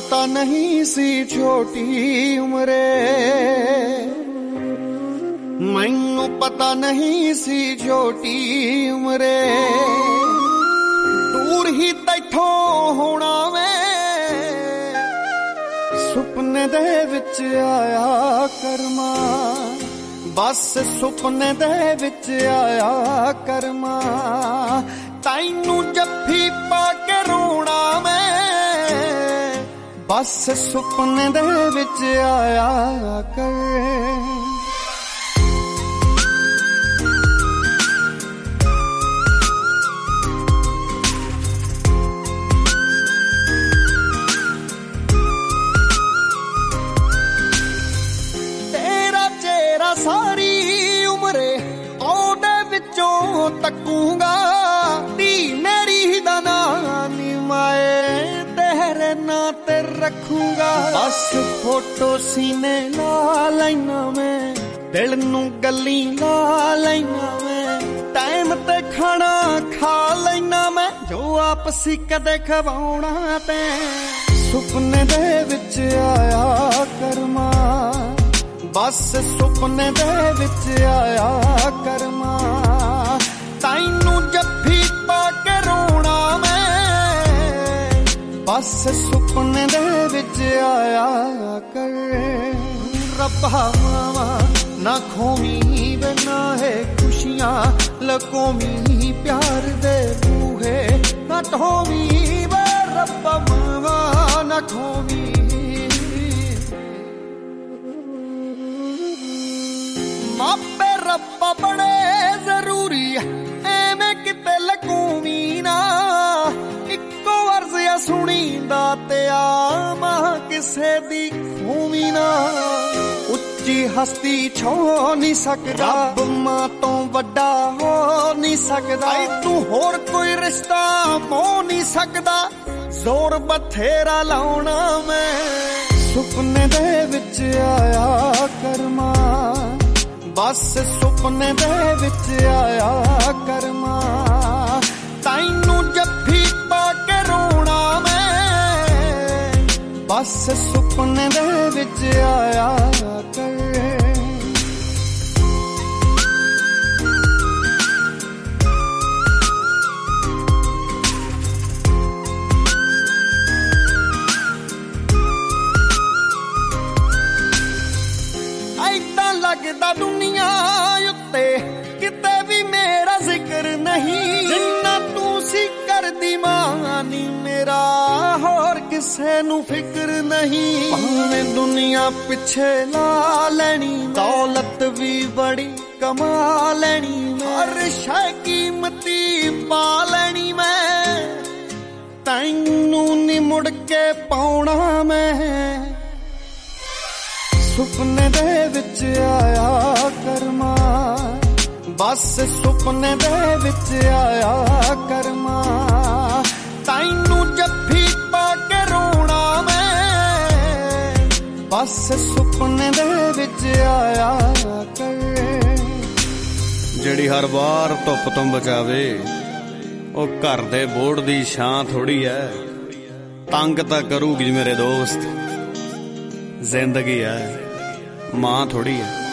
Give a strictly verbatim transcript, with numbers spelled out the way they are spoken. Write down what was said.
पता नहीं सी छोटी उम्रे, मैनू पता नहीं सी छोटी उम्रे, दूर ही तैथों होना मैं सुपने दे विच आया करमा, बस सुपने दे विच आया करमा, तैनू जफ्फी पा के रोना मैं, बस सुपने दे विच आया कर। सारी उम्रे ओदे विचों तकूंगा, धी मेरी दा नानी माए तेरे ना ते रखूंगा, बस फोटो सीने ला लैना मैं, दिल नू गली ला लैना मैं, टाइम ते खाना खा लैना मैं, जो आपसी कदे खवाउणा ते सुपने दे विच आया करमा, बस सुपने दे विच आया करमा, तैनू जफ्फी पा के रोना मैं, बस सुपने दे विच आया कर। रब्बा मावा ना खोमी बना है खुशियां लकोमी, प्यार दे बूहे ना ढोमी वे, रब्बा मावा ना खोमी, मापे रब्बा बड़े जरूरी एवें किते लकूमी ना, इक्को अर्ज़िया सुनींदा ते आमा किसे दी खूमी ना, उच्ची हस्ती छो नहीं सकदा, रब मां तो वड्डा हो नहीं सकदा, तू होर कोई रिश्ता हो नहीं सकदा, जोर बथेरा लाउणा मैं सुपने दे विच आया करमा, बस सुपने दे विच आया करमा, तैनू जफ्फी पा के रोना मैं, बस सुपने दे विच आया कर। ऐदां लगदा दुनिया उत्ते किते भी मेरा जिक्र नहीं, जिन्ना तू सी करदी मानी मेरा होर किसे नू फिक्र नहीं, भावें दुनिया पिछे ला लैनी, दौलत भी बड़ी कमा लैनी, हर शै कीमती पा लैनी मैं, तैनू नी मुड़ के पाउणा मैं, सुपने दे विच आया करमा, बस सुपने दे विच आया करमा, तैनू जफ्फी पा के रोना मैं, बस सुपने दे विच आया कर। ਜਿਹੜੀ हर बार धुप तो बचावे ओ घर दे बोर्ड दी छां थोड़ी है, तंग तां करूगी मेरे दोस्त, जिंदगी है मां थोड़ी है।